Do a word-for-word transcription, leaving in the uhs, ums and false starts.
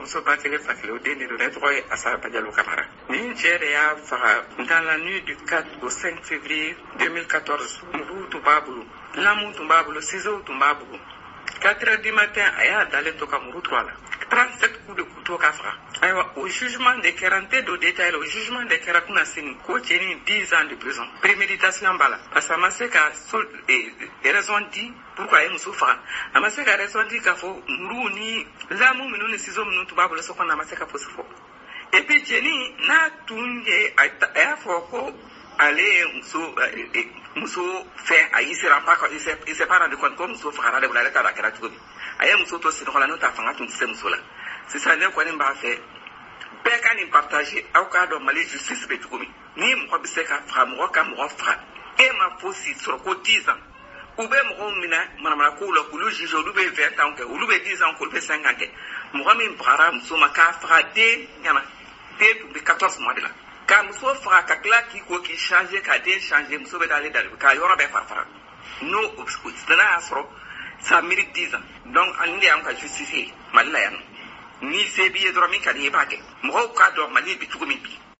muso ba tele fakile o den de do ne tɔgɔ ye Asaraba Diallo Camara. Ni cɛ de y'a faga dans la nuit du quatre au cinq février deux mille quatorze. Muru tun b'a bolo, lamu tun b'a bolo, ciseaux tun b'a bolo. quatre heures du matin a y'a dalen to ka muru to a la. trente-sept coups de couteau k'a faga. Ayiwa o jugement de kɛra n tɛ don détail la, o jugement de kɛra kunna sini ko cɛnin dix ans de prison. Préméditation b'a la parce que a ma se ka sol eh, raison di pourquoi a ye muso faga. A ma se ka raison di k'a fɔ muru ni lamu minnu ni ciseaux minnu tun b'a bolo so kɔnɔ a ma se ka fosi fɔ. Et puis cɛnin n'a tun ye a y'a fɔ ko ale ye muso eh, muso fɛn a y'i sera pas il s'est il s'est pas rendu compte ko muso fagara de bolo ale t'a dɔn a kɛra cogo min. A ye muso to sinɔgɔ la n'o t'a fanga tun tɛ se muso la. Sisan ne kɔni b'a fɛ bɛɛ ka nin partage aw k'a dɔn Mali justice bɛ cogo min. Ni mɔgɔ bɛ se ka faga mɔgɔ ka mɔgɔ faga e ma fosi sɔrɔ ko dix ans u bɛ mɔgɔw minɛ manamanakow la k'olu juge olu bɛ vingt ans kɛ olu bɛ dix ans k'olu bɛ cinq ans kɛ. Mɔgɔ min bagara muso ma k'a faga den ɲɛna den tun bɛ quatorze mois de la. Ka muso faga ka tila k'i ko k'i changer ka den changer muso bɛ d'ale dali k'a yɔrɔ bɛɛ fara fara. N'o n'a y'a sɔrɔ ça mérite dix ans. Donc ani de y'an ka justice ye Mali la yan. Ni se b'i ye dɔrɔn min ka di i b'a kɛ. Mɔgɔw k'a dɔn Mali bɛ cogo min bi.